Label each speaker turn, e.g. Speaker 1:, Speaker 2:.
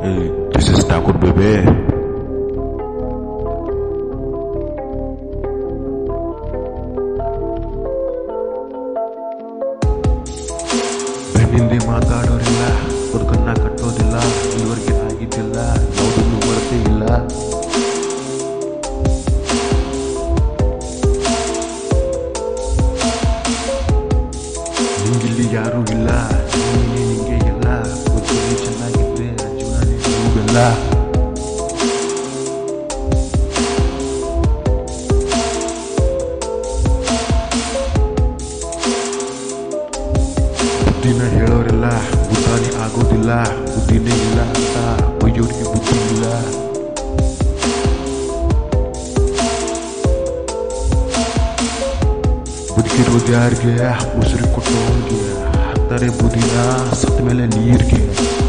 Speaker 1: Hey, this is Thakur baby. ಬೆನ್ನಿಂದೆ ಮಾತಾಡೋರಿಲ್ಲ, ಬದುಕನ್ನ ಕಟ್ಟೋದಿಲ್ಲ, ಇದುವರೆಗೆ ಆಗಿದ್ದಿಲ್ಲ, ಯಾವುದನ್ನು ಬರದೇ ಇಲ್ಲ. ನಿಂಗಿಲ್ಲಿ ಯಾರೂ ಇಲ್ಲ, ನೀನೇ ನಿಂಗೆ ಎಲ್ಲ, ಬದುಕಲ್ಲಿ ಚೆನ್ನಾಗಿದ್ರೆ ಜೀವನ ಹೋಗಲ್ಲ. ಬುದ್ಧಿನ ಹೇಳೋರಿಲ್ಲ, ಬುದ್ಧಾನಿ ಆಗೋದಿಲ್ಲ, ಬುದ್ಧಿನೇ ಇಲ್ಲ ಅಂತ ಬೈಯೋರಿಗೆ ಬುದ್ಧಿ ಇಲ್ಲ. ಬದುಕಿರೋದು ಯಾರಿಗೆ? ಉಸಿರು ಕೊಟ್ಟೋರಿಗೆ ಹಾಕ್ತಾರೆ ಬುದ್ಧಿನ, ಸತ್ತ ಮೇಲೆ ನೀರಿಗೆ.